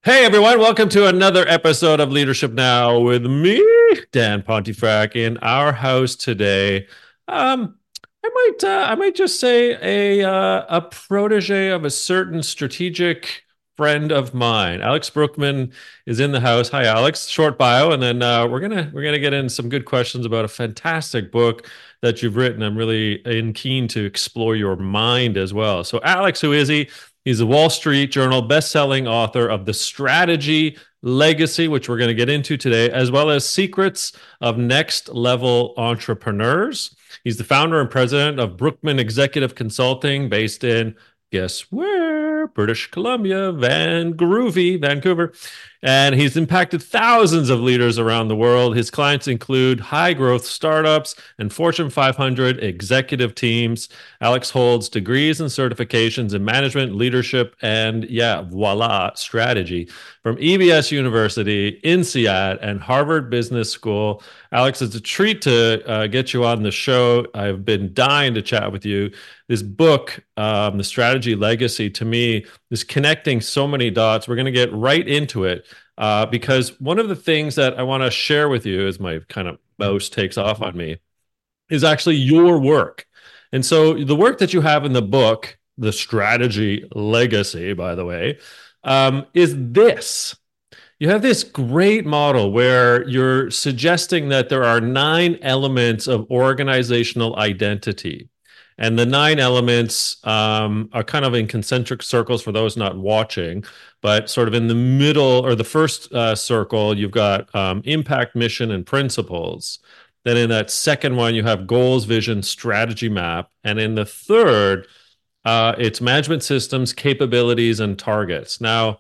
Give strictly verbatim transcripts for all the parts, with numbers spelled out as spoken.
Hey everyone, welcome to another episode of Leadership Now with me, Dan Pontifrac, in our house today. Um, I might, uh, I might just say a uh, a protege of a certain strategic friend of mine. Alex Brookman is in the house. Hi, Alex. Short bio, and then uh, we're gonna we're gonna get in some good questions about a fantastic book that you've written. I'm really in keen to explore your mind as well. So, Alex, who is he? He's a Wall Street Journal best-selling author of The Strategy Legacy, which we're going to get into today, as well as Secrets of Next Level Entrepreneurs. He's the founder and president of Brookman Executive Consulting, based in, guess where? British Columbia, Van Groovy, Vancouver. And he's impacted thousands of leaders around the world. His clients include high growth startups and Fortune five hundred executive teams. Alex holds degrees and certifications in management, leadership, and yeah, voila, strategy from E B S University, INSEAD, and Harvard Business School. Alex, it's a treat to uh, get you on the show. I've been dying to chat with you. This book, um, The Strategy Legacy, to me, is connecting so many dots. We're going to get right into it uh, because one of the things that I want to share with you as my kind of mouse takes off on me is actually your work. And so the work that you have in the book, The Strategy Legacy, by the way, um, is this. You have this great model where you're suggesting that there are nine elements of organizational identity. And the nine elements um, are kind of in concentric circles for those not watching, but sort of in the middle or the first uh, circle, you've got um, impact, mission, and principles. Then in that second one, you have goals, vision, strategy map. And in the third, uh, it's management systems, capabilities, and targets. Now,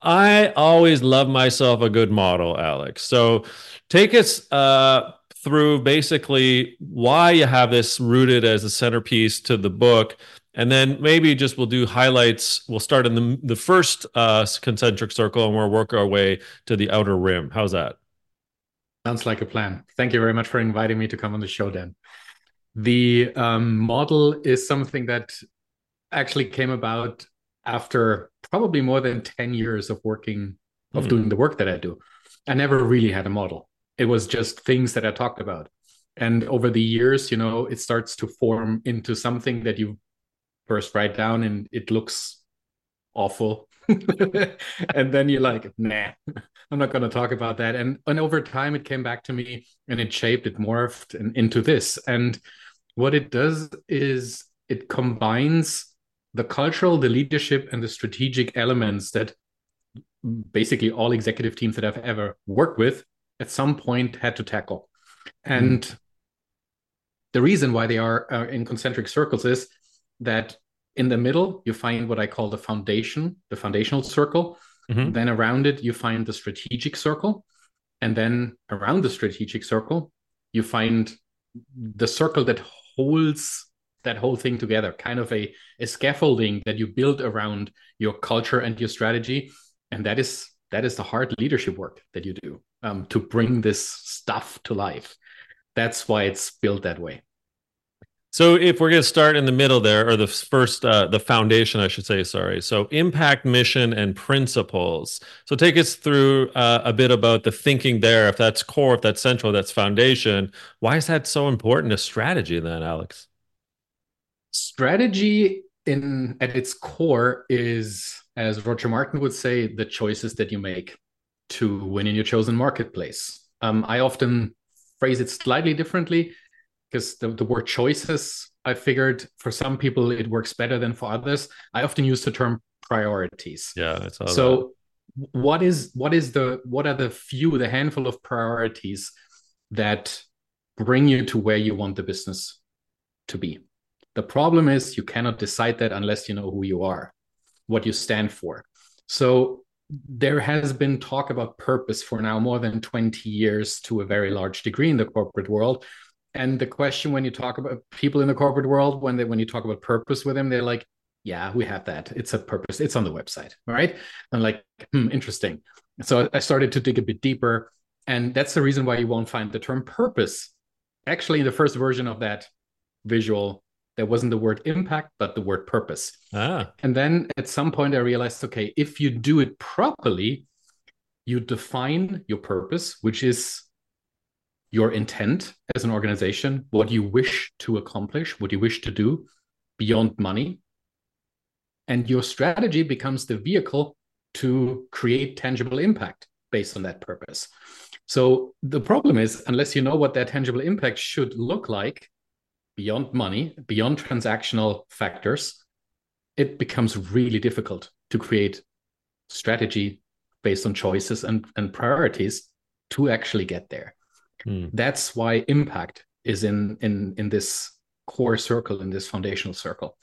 I always love myself a good model, Alex. So take us uh, through basically why you have this rooted as a centerpiece to the book. And then maybe just we'll do highlights. We'll start in the, the first uh, concentric circle and we'll work our way to the outer rim. How's that? Sounds like a plan. Thank you very much for inviting me to come on the show, Dan. The um, model is something that actually came about after probably more than ten years of working, of Hmm. doing the work that I do. I never really had a model. It was just things that I talked about. And over the years, you know, it starts to form into something that you first write down and it looks awful. And then you're like, nah, I'm not going to talk about that. And, and over time, it came back to me and it shaped, it morphed and, into this. And what it does is it combines the cultural, the leadership, and the strategic elements that basically all executive teams that I've ever worked with at some point had to tackle. Hmm. And the reason why they are uh, in concentric circles is that in the middle, you find what I call the foundation, the foundational circle. Hmm. Then around it, you find the strategic circle. And then around the strategic circle, you find the circle that holds that whole thing together, kind of a, a scaffolding that you build around your culture and your strategy. And that is that is the hard leadership work that you do um, to bring this stuff to life. That's why it's built that way. So if we're going to start in the middle there, or the first, uh, the foundation, I should say, sorry. So impact, mission, and principles. So take us through uh, a bit about the thinking there. If that's core, if that's central, that's foundation. Why is that so important to strategy then, Alex? Strategy in at its core is, as Roger Martin would say, the choices that you make to win in your chosen marketplace. Um, I often phrase it slightly differently because the, the word choices, I figured for some people it works better than for others. I often use the term priorities. Yeah, I saw that. So what is what is the what are the few, the handful of priorities that bring you to where you want the business to be? The problem is you cannot decide that unless you know who you are, what you stand for. So there has been talk about purpose for now more than twenty years to a very large degree in the corporate world. And the question when you talk about people in the corporate world, when they when you talk about purpose with them, they're like, yeah, we have that. It's a purpose. It's on the website. All right. I'm like, hmm, interesting. So I started to dig a bit deeper. And that's the reason why you won't find the term purpose actually in the first version of that visual There wasn't the word impact, but the word purpose. Ah. And then at some point, I realized, okay, if you do it properly, you define your purpose, which is your intent as an organization, what you wish to accomplish, what you wish to do beyond money. And your strategy becomes the vehicle to create tangible impact based on that purpose. So the problem is, unless you know what that tangible impact should look like beyond money, beyond transactional factors, it becomes really difficult to create strategy based on choices and, and priorities to actually get there. Mm. That's why impact is in, in, in this core circle, in this foundational circle.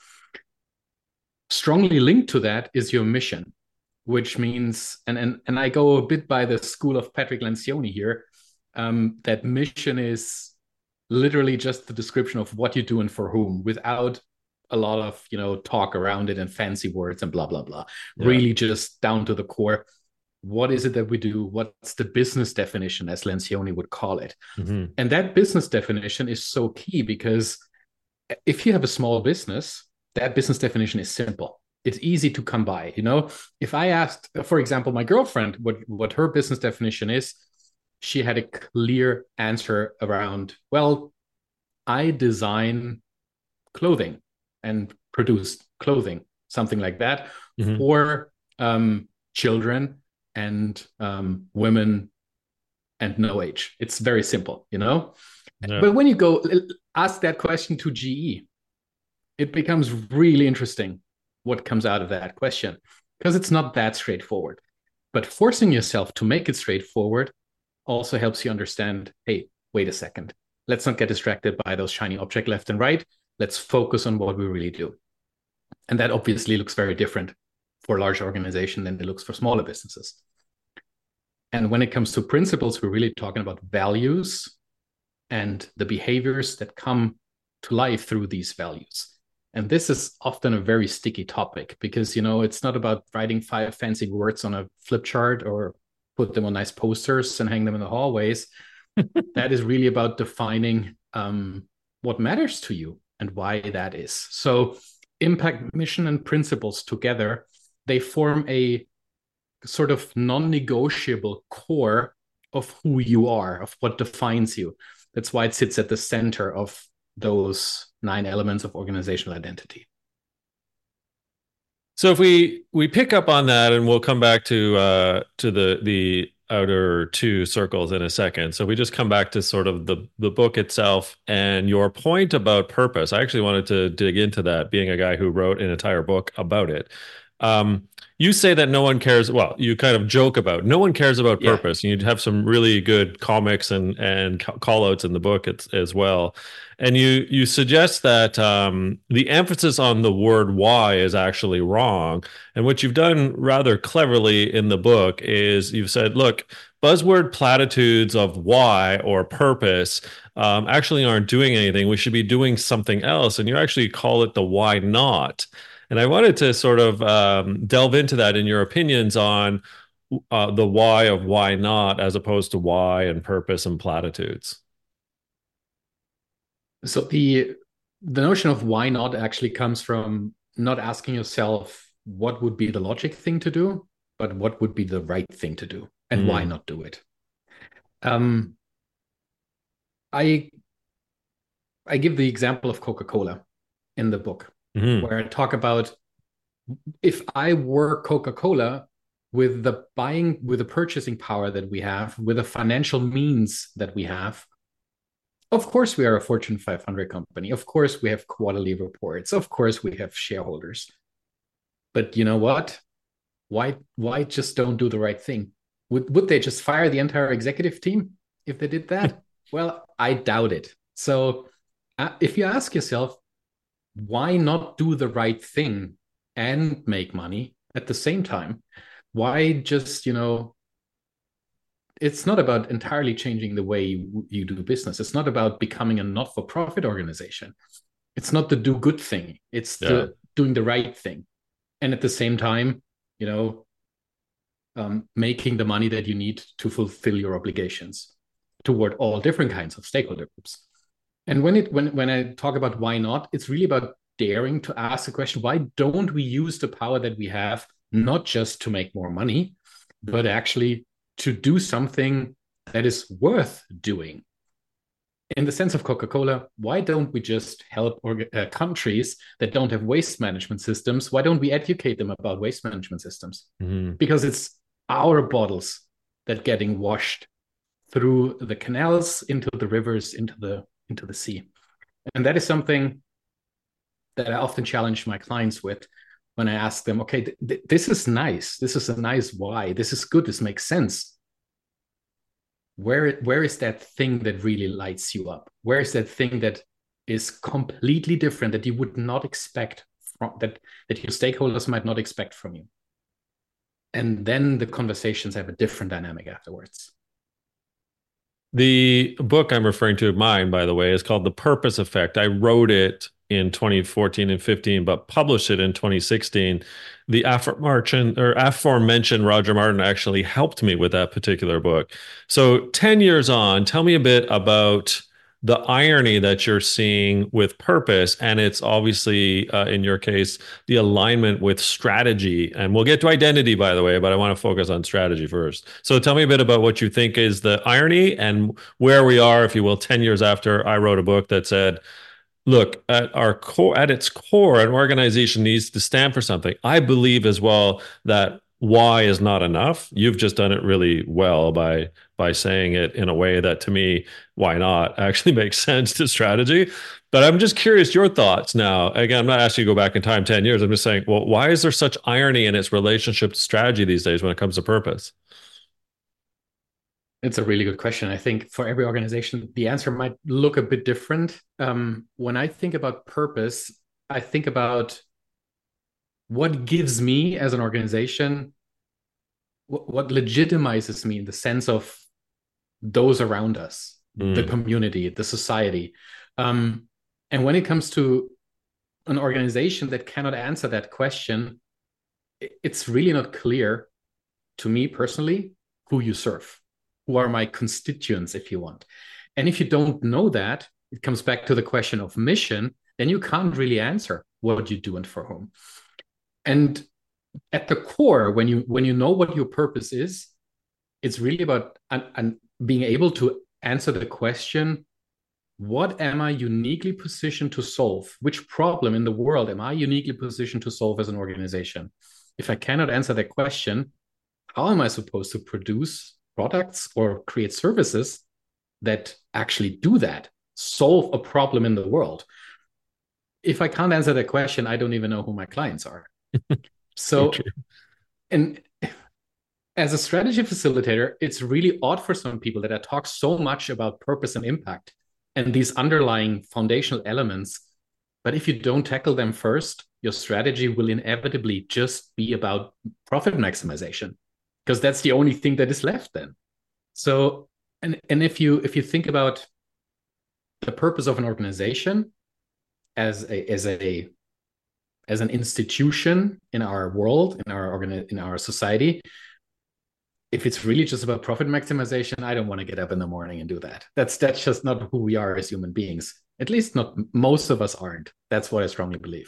Strongly linked to that is your mission, which means, and, and, and I go a bit by the school of Patrick Lencioni here, um, that mission is literally just the description of what you do and for whom, without a lot of, you know, talk around it and fancy words and blah, blah, blah. Yeah. Really just down to the core. What is it that we do? What's the business definition, as Lencioni would call it? Mm-hmm. And that business definition is so key, because if you have a small business, that business definition is simple. It's easy to come by. You know, if I asked, for example, my girlfriend what, what her business definition is, she had a clear answer around, well, I design clothing and produce clothing, something like that, mm-hmm. for um, children and um, women and no age. It's very simple, you know? Yeah. But when you go ask that question to G E, it becomes really interesting what comes out of that question, because it's not that straightforward. But forcing yourself to make it straightforward also helps you understand, hey, wait a second. Let's not get distracted by those shiny objects left and right. Let's focus on what we really do. And that obviously looks very different for a large organization than it looks for smaller businesses. And when it comes to principles, we're really talking about values and the behaviors that come to life through these values. And this is often a very sticky topic, because, you know, it's not about writing five fancy words on a flip chart or put them on nice posters and hang them in the hallways. That is really about defining um, what matters to you and why that is. So impact, mission, and principles together, they form a sort of non-negotiable core of who you are, of what defines you. That's why it sits at the center of those nine elements of organizational identity. So if we we pick up on that, and we'll come back to uh, to the the outer two circles in a second. So we just come back to sort of the the book itself and your point about purpose. I actually wanted to dig into that, being a guy who wrote an entire book about it. Um, you say that no one cares. Well, you kind of joke about no one cares about purpose. Yeah. And you have some really good comics and and call outs in the book as, as well. And you you suggest that um, the emphasis on the word why is actually wrong. And what you've done rather cleverly in the book is you've said, look, buzzword platitudes of why or purpose um, actually aren't doing anything. We should be doing something else. And you actually call it the why not. And I wanted to sort of um, delve into that in your opinions on uh, the why of why not, as opposed to why and purpose and platitudes. So the the notion of why not actually comes from not asking yourself what would be the logic thing to do, but what would be the right thing to do, and mm. why not do it. Um, I I give the example of Coca-Cola in the book. Mm-hmm. Where I talk about, if I were Coca-Cola, with the buying, with the purchasing power that we have, with the financial means that we have, of course we are a Fortune five hundred company. Of course we have quarterly reports. Of course we have shareholders. But you know what? Why, why just don't do the right thing? Would, would they just fire the entire executive team if they did that? Well, I doubt it. So uh, if you ask yourself, why not do the right thing and make money at the same time? Why just, you know, it's not about entirely changing the way you, you do business. It's not about becoming a not-for-profit organization. It's not the do good thing. It's yeah. the doing the right thing. And at the same time, you know, um, making the money that you need to fulfill your obligations toward all different kinds of stakeholder groups. And when it when when I talk about why not, it's really about daring to ask the question, why don't we use the power that we have not just to make more money, but actually to do something that is worth doing? In the sense of Coca-Cola, why don't we just help orga- uh, countries that don't have waste management systems? Why don't we educate them about waste management systems? Mm-hmm. Because it's our bottles that getting washed through the canals into the rivers, into the into the sea. And that is something that I often challenge my clients with when I ask them, okay, th- th- this is nice. This is a nice why. This is good. This makes sense. Where, where is that thing that really lights you up? Where is that thing that is completely different that you would not expect from that, that your stakeholders might not expect from you? And then the conversations have a different dynamic afterwards. The book I'm referring to, mine, by the way, is called The Purpose Effect. I wrote it in twenty fourteen and fifteen, but published it in twenty sixteen. The aforementioned or aforementioned Roger Martin actually helped me with that particular book. So ten years on, tell me a bit about the irony that you're seeing with purpose, and it's obviously uh, in your case the alignment with strategy. And we'll get to identity, by the way, but I want to focus on strategy first. So tell me a bit about what you think is the irony and where we are, if you will, ten years after I wrote a book that said, look, at our core, at its core, an organization needs to stand for something. I believe as well that why is not enough. You've just done it really well by by saying it in a way that, to me, why not actually makes sense to strategy. But I'm just curious your thoughts now. Again, I'm not asking you to go back in time ten years. I'm just saying, well, why is there such irony in its relationship to strategy these days when it comes to purpose? It's a really good question. I think for every organization, the answer might look a bit different. Um, when I think about purpose, I think about what gives me as an organization, what, what legitimizes me in the sense of those around us, the Mm, community, the society. Um, and when it comes to an organization that cannot answer that question, it's really not clear to me personally who you serve, who are my constituents, if you want. And if you don't know that, it comes back to the question of mission, then you can't really answer what you do and for whom. And at the core, when you when you know what your purpose is, it's really about and, and being able to answer the question, what am I uniquely positioned to solve? Which problem in the world am I uniquely positioned to solve as an organization? If I cannot answer that question, how am I supposed to produce products or create services that actually do that, solve a problem in the world? If I can't answer that question, I don't even know who my clients are. so true. So, and as a strategy facilitator, it's really odd for some people that I talk so much about purpose and impact and these underlying foundational elements. But if you don't tackle them first, your strategy will inevitably just be about profit maximization, because that's the only thing that is left then. So, and and if you if you think about the purpose of an organization as a as a as an institution in our world, in our organ in our society, if it's really just about profit maximization, I don't want to get up in the morning and do that. That's that's just not who we are as human beings. At least not most of us aren't. That's what I strongly believe.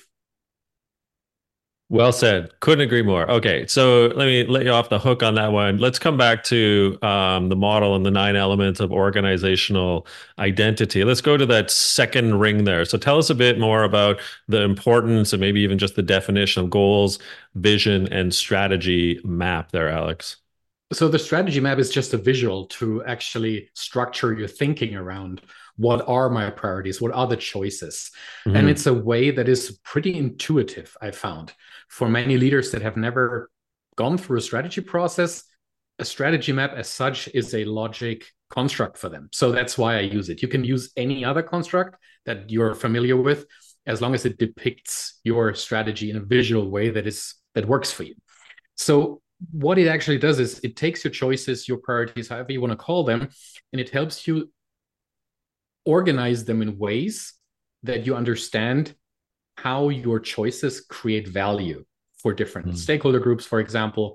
Well said. Couldn't agree more. Okay, so let me let you off the hook on that one. Let's come back to um, the model and the nine elements of organizational identity. Let's go to that second ring there. So tell us a bit more about the importance and maybe even just the definition of goals, vision, and strategy map there, Alex. So the strategy map is just a visual to actually structure your thinking around what are my priorities, what are the choices. And Hmm. it's a way that is pretty intuitive, I found. For many leaders that have never gone through a strategy process, a strategy map as such is a logic construct for them. So that's why I use it. You can use any other construct that you're familiar with, as long as it depicts your strategy in a visual way that is that works for you. So what it actually does is it takes your choices, your priorities, however you want to call them, and it helps you organize them in ways that you understand how your choices create value for different stakeholder groups, for example,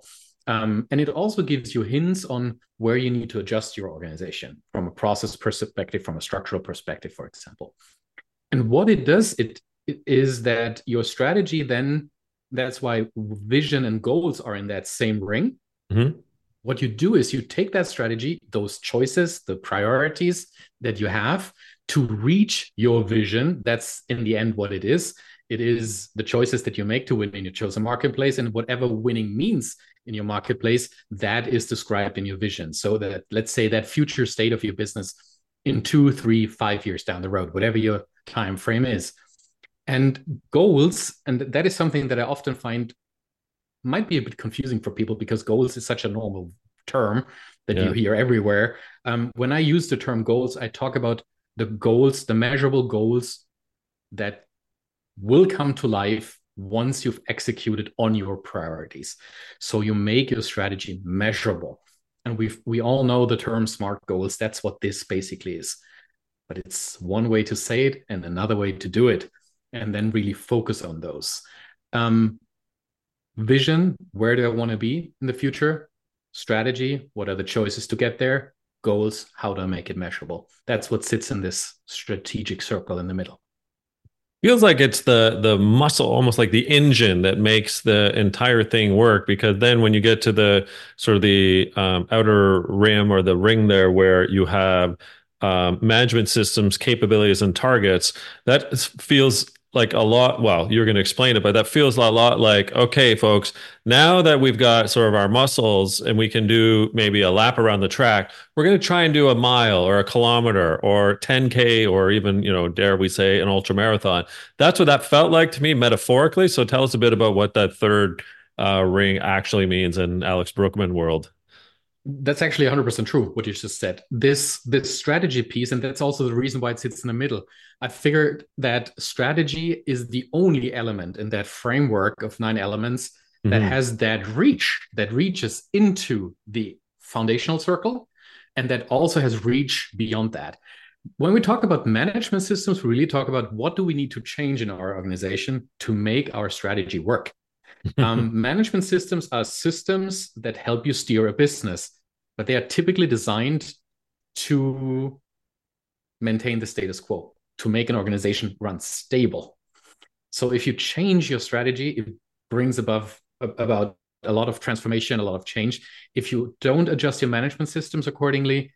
Um, and it also gives you hints on where you need to adjust your organization from a process perspective, from a structural perspective, for example. And what it does, it, it is that your strategy then, that's why vision and goals are in that same ring. Mm-hmm. What you do is you take that strategy, those choices, the priorities that you have to reach your vision. That's in the end what it is. It is the choices that you make to win in your chosen marketplace, and whatever winning means in your marketplace, that is described in your vision. So that, let's say, that future state of your business in two, three, five years down the road, whatever your time frame is. And goals, and that is something that I often find might be a bit confusing for people, because goals is such a normal term that yeah. you hear everywhere. Um, when I use the term goals, I talk about the goals, the measurable goals that will come to life once you've executed on your priorities. So you make your strategy measurable. And we we all know the term SMART goals. That's what this basically is. But it's one way to say it and another way to do it, and then really focus on those. Um, vision, where do I want to be in the future? Strategy, what are the choices to get there? Goals, how do I make it measurable? That's what sits in this strategic circle in the middle. Feels like it's the the muscle, almost like the engine that makes the entire thing work. Because then when you get to the sort of the um, outer rim or the ring there, where you have um, management systems, capabilities, and targets, that feels like a lot. Well, you're going to explain it, but that feels a lot like, okay, folks, now that we've got sort of our muscles and we can do maybe a lap around the track, we're going to try and do a mile or a kilometer or ten K or even, you know, dare we say, an ultra marathon. That's what that felt like to me metaphorically. So tell us a bit about what that third uh, ring actually means in Alex Brookman world. That's actually one hundred percent true, what you just said. This this strategy piece, and that's also the reason why it sits in the middle. I figured that strategy is the only element in that framework of nine elements mm-hmm. that has that reach, that reaches into the foundational circle, and that also has reach beyond that. When we talk about management systems, we really talk about what do we need to change in our organization to make our strategy work. um, management systems are systems that help you steer a business, but they are typically designed to maintain the status quo, to make an organization run stable. So if you change your strategy, it brings above about a lot of transformation, a lot of change. If you don't adjust your management systems accordingly,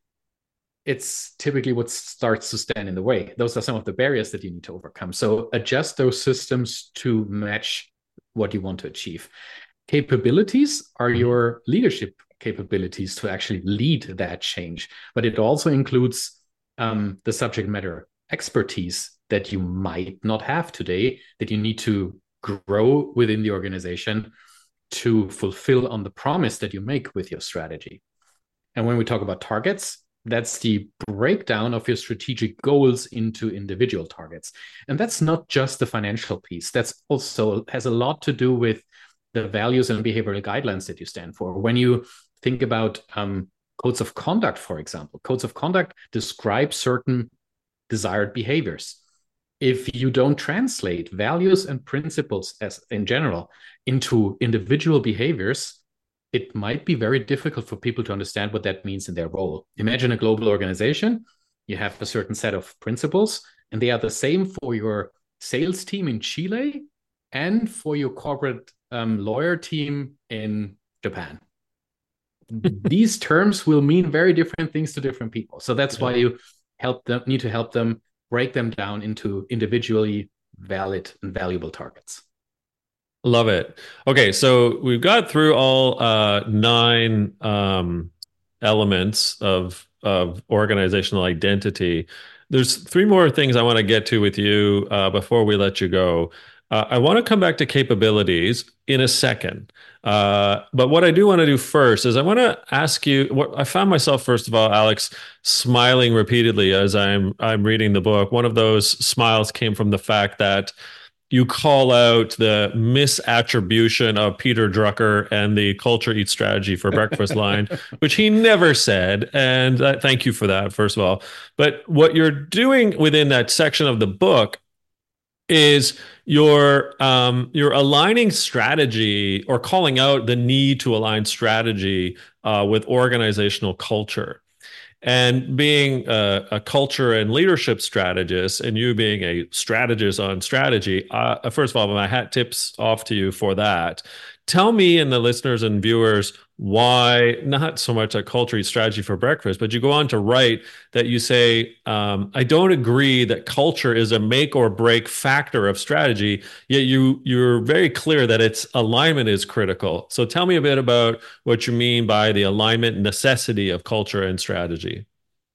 it's typically what starts to stand in the way. Those are some of the barriers that you need to overcome. So adjust those systems to match what you want to achieve. Capabilities are your leadership capabilities to actually lead that change, but it also includes um, the subject matter expertise that you might not have today, that you need to grow within the organization to fulfill on the promise that you make with your strategy. And when we talk about targets, that's the breakdown of your strategic goals into individual targets. And that's not just the financial piece. That's also has a lot to do with the values and behavioral guidelines that you stand for. When you think about um, codes of conduct, for example, codes of conduct describe certain desired behaviors. If you don't translate values and principles as in general into individual behaviors, it might be very difficult for people to understand what that means in their role. Imagine a global organization. You have a certain set of principles, and they are the same for your sales team in Chile and for your corporate um, lawyer team in Japan. These terms will mean very different things to different people. So that's why you help them, need to help them break them down into individually valid and valuable targets. Love it. Okay, so we've got through all uh, nine um, elements of of organizational identity. There's three more things I want to get to with you uh, before we let you go. Uh, I want to come back to capabilities in a second. Uh, but what I do want to do first is I want to ask you, what I found myself, first of all, Alex, smiling repeatedly as I'm I'm reading the book. One of those smiles came from the fact that you call out the misattribution of Peter Drucker and the culture eats strategy for breakfast line, which he never said. And uh, thank you for that, first of all. But what you're doing within that section of the book is you're um, you're aligning strategy or calling out the need to align strategy uh, with organizational culture. And being a, a culture and leadership strategist, and you being a strategist on strategy, uh, first of all, my hat tips off to you for that. Tell me and the listeners and viewers why not so much a culture strategy for breakfast, but you go on to write that you say, um, I don't agree that culture is a make or break factor of strategy, yet you you're very clear that its alignment is critical. So tell me a bit about what you mean by the alignment necessity of culture and strategy.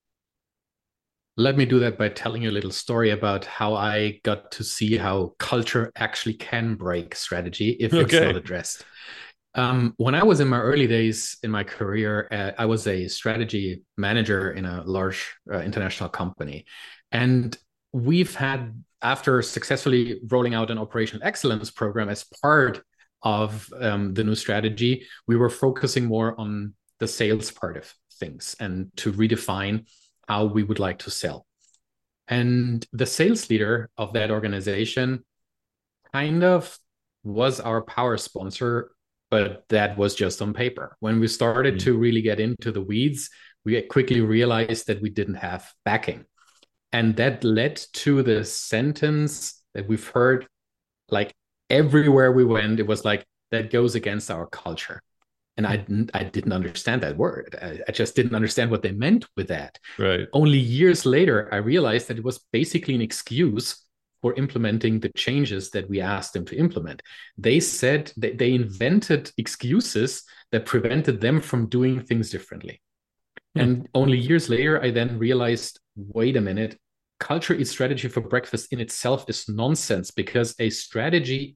Let me do that by telling you a little story about how I got to see how culture actually can break strategy if it's not Okay. addressed. Um, when I was in my early days in my career, uh, I was a strategy manager in a large uh, international company. And we've had, after successfully rolling out an operational excellence program as part of um, the new strategy, we were focusing more on the sales part of things and to redefine how we would like to sell. And the sales leader of that organization kind of was our power sponsor, but that was just on paper. When we started Mm. to really get into the weeds, we quickly realized that we didn't have backing. And that led to the sentence that we've heard like everywhere we went. It was like, that goes against our culture. And I didn't, I didn't understand that word. I, I just didn't understand what they meant with that. Right. Only years later, I realized that it was basically an excuse for implementing the changes that we asked them to implement. They said that they invented excuses that prevented them from doing things differently. Hmm. And only years later, I then realized, wait a minute, culture eats strategy for breakfast in itself is nonsense, because a strategy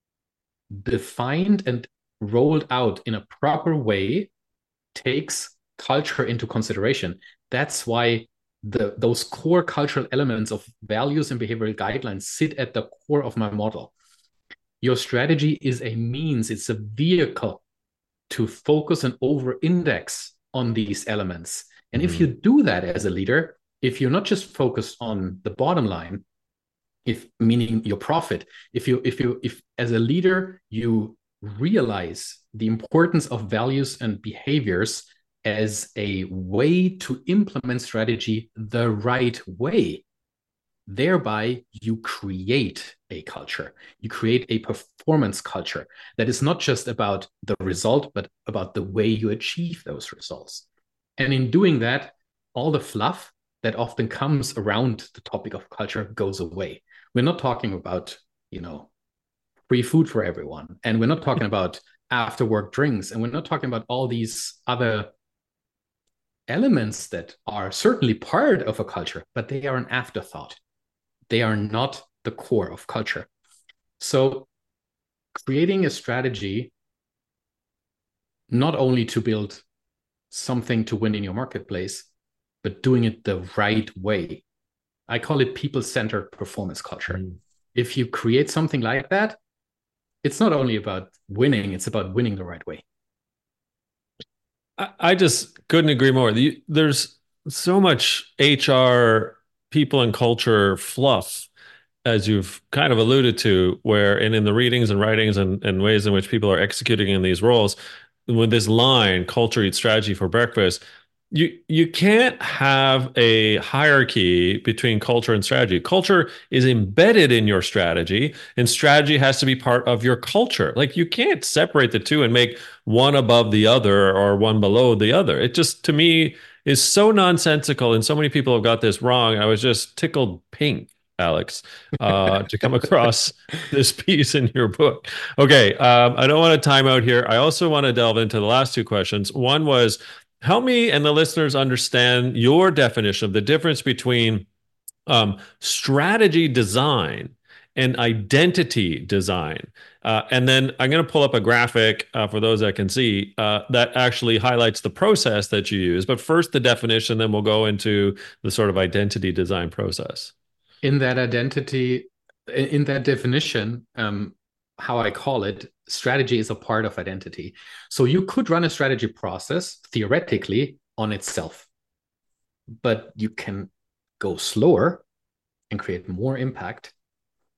defined and rolled out in a proper way takes culture into consideration. That's why the those core cultural elements of values and behavioral guidelines sit at the core of my model. Your strategy is a means, it's a vehicle to focus and over index on these elements. And if you Mhm. do that as a leader, if you're not just focused on the bottom line, if meaning your profit, if you if you if as a leader you realize the importance of values and behaviors as a way to implement strategy the right way, thereby you create a culture, you create a performance culture that is not just about the result but about the way you achieve those results. And in doing that, all the fluff that often comes around the topic of culture goes away. We're not talking about, you know, free food for everyone, and we're not talking about after work drinks, and we're not talking about all these other elements that are certainly part of a culture, but they are an afterthought. They are not the core of culture. So creating a strategy not only to build something to win in your marketplace, but doing it the right way. I call it people-centered performance culture. Mhm. If you create something like that, it's not only about winning, it's about winning the right way. I, I just couldn't agree more. The, there's so much H R people and culture fluff, as you've kind of alluded to, where and in the readings and writings and, and ways in which people are executing in these roles, with this line, culture eats strategy for breakfast, you you can't have a hierarchy between culture and strategy. Culture is embedded in your strategy, and strategy has to be part of your culture. Like you can't separate the two and make one above the other or one below the other. It just to me is so nonsensical, and so many people have got this wrong. I was just tickled pink, Alex, uh, to come across this piece in your book. Okay, um, I don't want to time out here. I also want to delve into the last two questions. One was, help me and the listeners understand your definition of the difference between um, strategy design and identity design. Uh, and then I'm going to pull up a graphic uh, for those that can see uh, that actually highlights the process that you use. But first, the definition, then we'll go into the sort of identity design process. In that identity, in that definition, um, how I call it, strategy is a part of identity. So you could run a strategy process theoretically on itself, but you can go slower and create more impact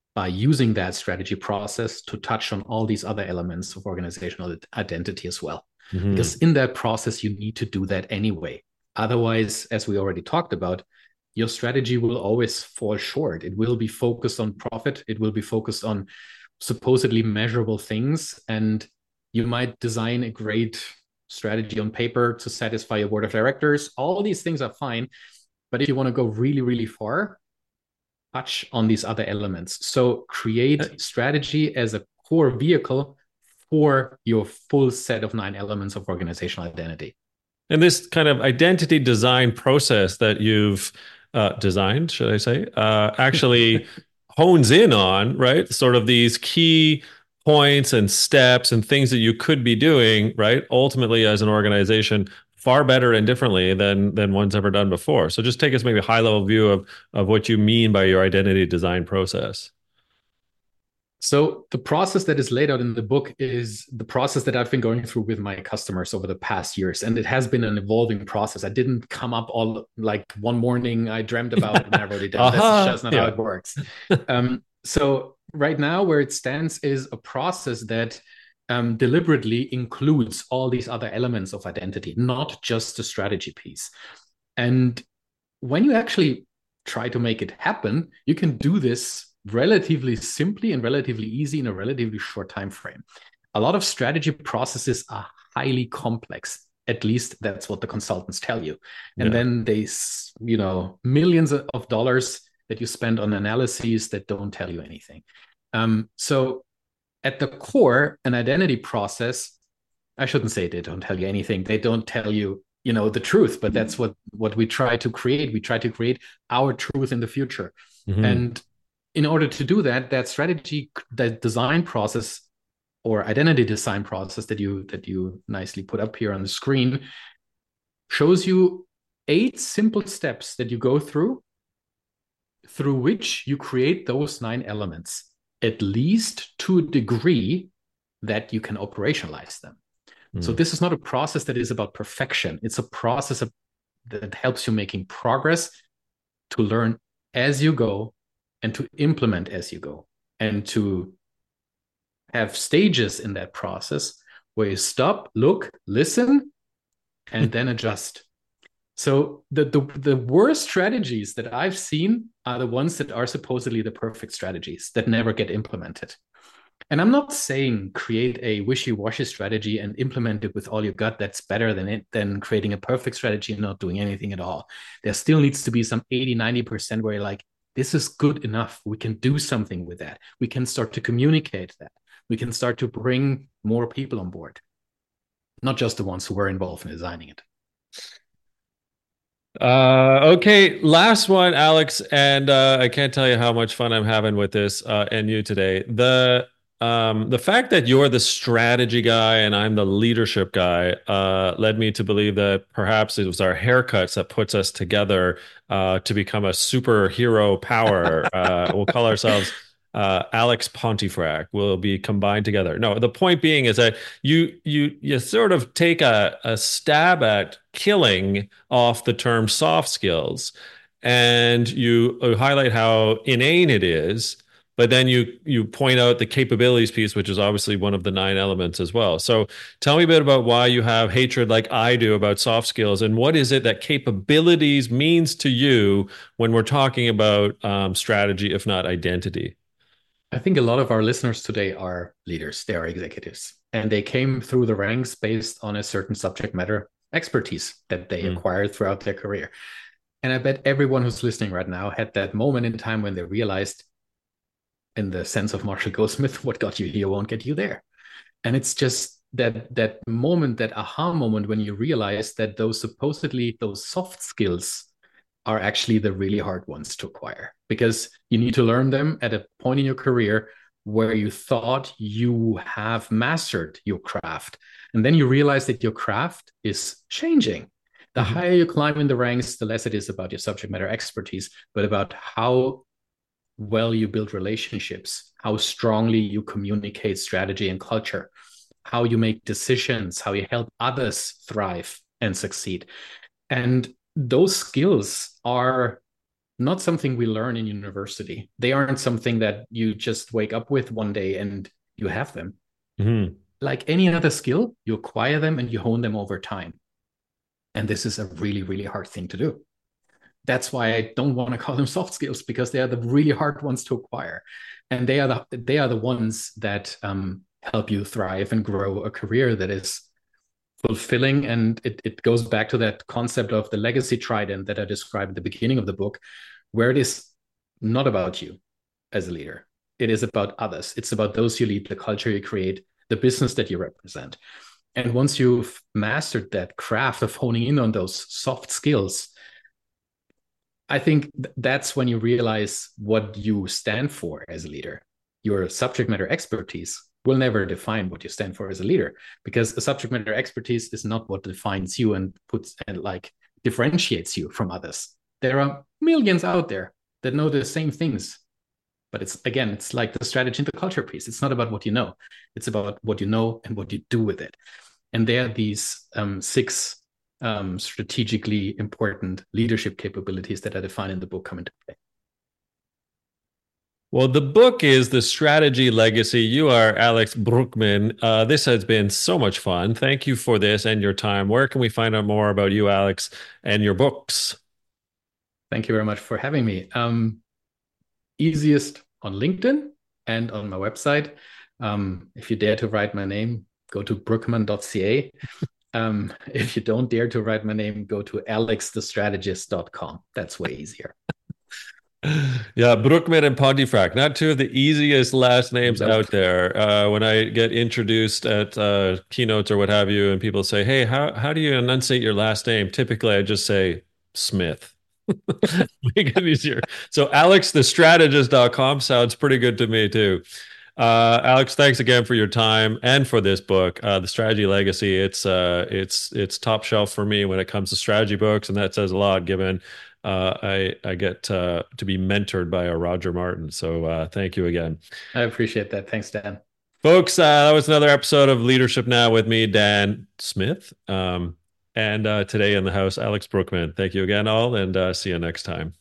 by using that strategy process to touch on all these other elements of organizational identity as well. Mm-hmm. Because in that process, you need to do that anyway. Otherwise, as we already talked about, your strategy will always fall short. It will be focused on profit. It will be focused on supposedly measurable things. And you might design a great strategy on paper to satisfy your board of directors. All these things are fine. But if you want to go really, really far, touch on these other elements. So create strategy as a core vehicle for your full set of nine elements of organizational identity. And this kind of identity design process that you've uh, designed, should I say, uh, actually hones in on, right? Sort of these key points and steps and things that you could be doing, right? Ultimately, as an organization, far better and differently than than one's ever done before. So just take us maybe a high level view of of what you mean by your identity design process. So the process that is laid out in the book is the process that I've been going through with my customers over the past years. And it has been an evolving process. I didn't come up all like one morning I dreamt about it and I wrote it down. uh-huh. That's just not yeah. how it works. um, so right now where it stands is a process that um, deliberately includes all these other elements of identity, not just the strategy piece. And when you actually try to make it happen, you can do this relatively simply and relatively easy in a relatively short time frame. A lot of strategy processes are highly complex. At least that's what the consultants tell you. And yeah. then they, you know, millions of dollars that you spend on analyses that don't tell you anything. Um, so at the core, an identity process, I shouldn't say they don't tell you anything. They don't tell you, you know, the truth, but that's what, what we try to create. We try to create our truth in the future. Mm-hmm. And in order to do that, that strategy, that design process or identity design process that you that you nicely put up here on the screen shows you eight simple steps that you go through, through which you create those nine elements, at least to a degree that you can operationalize them. Mm. So this is not a process that is about perfection. It's a process of, that helps you making progress to learn as you go, and to implement as you go, and to have stages in that process where you stop, look, listen, and then adjust. So the, the, the worst strategies that I've seen are the ones that are supposedly the perfect strategies that never get implemented. And I'm not saying create a wishy-washy strategy and implement it with all you got. That's better than it than creating a perfect strategy and not doing anything at all. There still needs to be some eighty, ninety percent where you're like, this is good enough. We can do something with that. We can start to communicate that. We can start to bring more people on board, not just the ones who were involved in designing it. Uh, okay, last one, Alex, and uh, I can't tell you how much fun I'm having with this uh, and you today. The um, the fact that you're the strategy guy and I'm the leadership guy uh, led me to believe that perhaps it was our haircuts that puts us together uh, to become a superhero power. uh, we'll call ourselves uh, Alex Pontifrac. We'll be combined together. No, the point being is that you you you sort of take a, a stab at killing off the term soft skills, and you highlight how inane it is. But then you you point out the capabilities piece, which is obviously one of the nine elements as well. So tell me a bit about why you have hatred like I do about soft skills, and what is it that capabilities means to you when we're talking about um, strategy, if not identity? I think a lot of our listeners today are leaders. They are executives, and they came through the ranks based on a certain subject matter expertise that they mm. acquired throughout their career. And I bet everyone who's listening right now had that moment in time when they realized, in the sense of Marshall Goldsmith, what got you here won't get you there. And it's just that that moment, that aha moment when you realize that those supposedly those soft skills are actually the really hard ones to acquire, because you need to learn them at a point in your career where you thought you have mastered your craft. And then you realize that your craft is changing. The mm-hmm. higher you climb in the ranks, the less it is about your subject matter expertise, but about how well you build relationships, how strongly you communicate strategy and culture, how you make decisions, how you help others thrive and succeed. And those skills are not something we learn in university. They aren't something that you just wake up with one day and you have them. Mm-hmm. Like any other skill, you acquire them and you hone them over time. And this is a really, really hard thing to do. That's why I don't want to call them soft skills, because they are the really hard ones to acquire. And they are the they are the ones that um, help you thrive and grow a career that is fulfilling. And it, it goes back to that concept of the legacy trident that I described at the beginning of the book, where it is not about you as a leader. It is about others. It's about those you lead, the culture you create, the business that you represent. And once you've mastered that craft of honing in on those soft skills, I think th- that's when you realize what you stand for as a leader. Your subject matter expertise will never define what you stand for as a leader, because a subject matter expertise is not what defines you and puts and like differentiates you from others. There are millions out there that know the same things. But it's again, it's like the strategy and the culture piece. It's not about what you know. It's about what you know and what you do with it. And there are these um, six um, strategically important leadership capabilities that I define in the book come into play. Well, the book is The Strategy Legacy. You are Alex Brookman. Uh, this has been so much fun. Thank you for this and your time. Where can we find out more about you, Alex, and your books? Thank you very much for having me. Um, easiest on LinkedIn and on my website. Um, if you dare to write my name, go to brookman dot c a. Um, if you don't dare to write my name, go to alex the strategist dot com. That's way easier. Yeah, Brookman and Pontifrac, not two of the easiest last names Nope. out there. Uh, when I get introduced at uh, keynotes or what have you, and people say, "Hey, how how do you enunciate your last name?" Typically, I just say Smith. Make it easier. So alex the strategist dot com sounds pretty good to me too. Uh, Alex, thanks again for your time and for this book, uh, The Strategy Legacy. It's uh, it's it's top shelf for me when it comes to strategy books, and that says a lot given uh, I I get uh, to be mentored by a Roger Martin. So uh, thank you again. I appreciate that. Thanks, Dan. Folks, uh, that was another episode of Leadership Now with me, Dan Smith. Um, and uh, today in the house, Alex Brookman. Thank you again, all, and uh, see you next time.